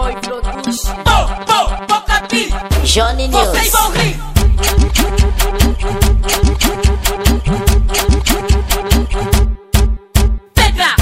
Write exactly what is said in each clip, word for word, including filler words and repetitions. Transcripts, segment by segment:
foi produz. Pô, pô, pô, capi. Johnny News. Vocês vão rir. Pedra.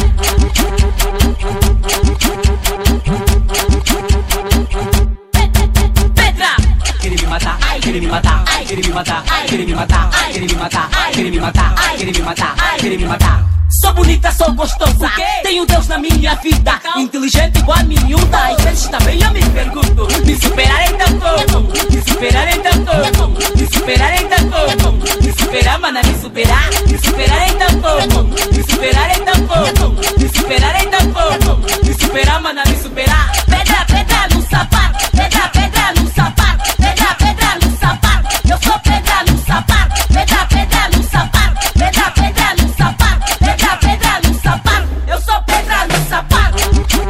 Pedra. Querer me matar, ai, querer me matar, ai, querer me matar, ai, querer me matar, ai, querer me matar, ai, querer me matar, ai, querer me matar, ai, querer me matar. Sou bonita, sou gostosa. Tenho Deus na minha vida. Inteligente igual miúda. Às vezes também eu me pergunto: me superar então como? Me superar então como? Me superar então como? Me superar, mana, me superar. Me superar então como? Me superar então como? Me superar então como? Me superar, mana, me superar. Pedra, pedra no sapato. Pedra, pedra no sapato. Pedra, pedra no sapato. Eu sou pedra no sapato. Pedra, pedra no sapato. Pedra, pedra no sapato. Pedra, pedra no sapato. Eu sou pedra no sapato.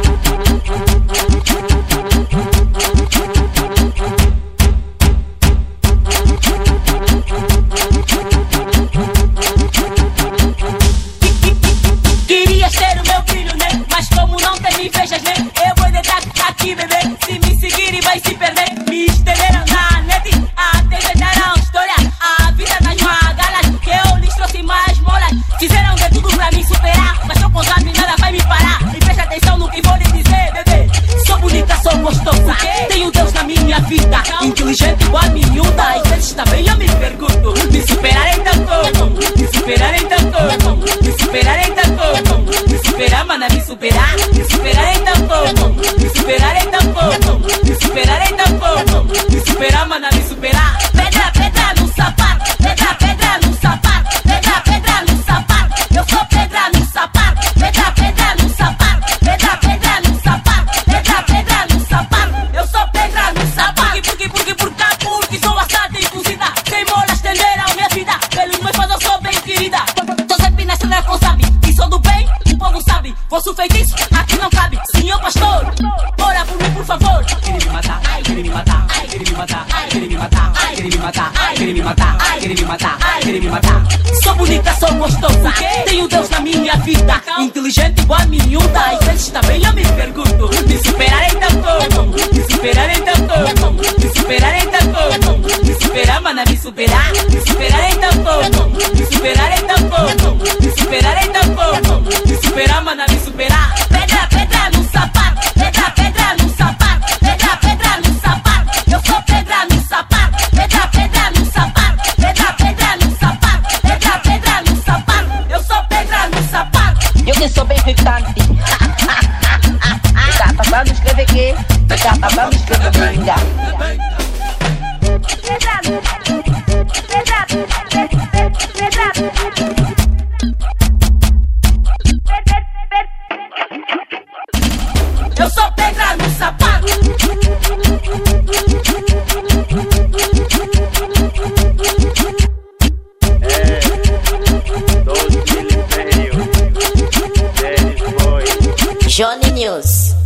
Querias ter o meu brilho, né? Mas como não tem invejas, né? Eu vou deitar aqui, bebê. Se me seguirem vai se perder. Me estenderam na net, até inventaram história. A vida das magalas, que eu lhes trouxe mais molas. Fizeram de tudo pra me superar, mas eu contra mim nada vai me parar. E preste atenção no que vou lhe dizer, bebê. Sou bonita, sou gostosa. Tenho Deus na minha vida. Inteligente igual miúda. Às vezes também eu me pergunto: me superar então como? Me superar então como? Me superar então como? Me superar, mana, me superar. Me superar então como? Me superar então como? Me superar então como? Me superar, mana, me superar. Pedra, pedra no sapato. Pedra, pedra no sapato. Pedra, pedra no sapato. Eu sou pedra no sapato. Pedra, pedra no sapato. Pedra, pedra no sapato. Pedra, pedra no sapato. Eu sou pedra no sapato. Porque, porque, porque, porque sou bastante inclusiva. Sem molas estenderam minha vida. Pelos meus fãs eu sou bem querida. Tô sempre na estrada com sabe. E sou do bem, o povo sabe. Vosso feitiço aqui não cabe. Senhor pastor, ora por mim, por favor. Querer me matar, ai, querer me matar, ai, querer me matar, ai, querer me matar, ai, querer me matar, ai, querer me matar, ai, querer me matar, ai, querer me matar. Sou bonita, sou gostosa. Tenho Deus na minha vida. Inteligente igual miúda. Às vezes também eu me pergunto: me superar então como? Me superar então como? Me superar então como? Me superar, mana, me superar. Me superar então como? Me superar então como? Me superar então como? Me superar, mana, me superar. Pedra, pedra no sapato. Pedra, pedra no sapato. Pedra, pedra no sapato. Eu sou pedra no sapato. Pedra, pedra no sapato. Pedra, pedra no sapato. Pedra, pedra no sapato. Eu sou pedra no sapato. Eu que sou bem irritante. Gata, vamos escrever quê? Gata, vamos escrever pinga. Pedra, pedra, pedra, pedra. Eu sou pedra no sapato. É, doze mil e meio, eles foi. Johnny News.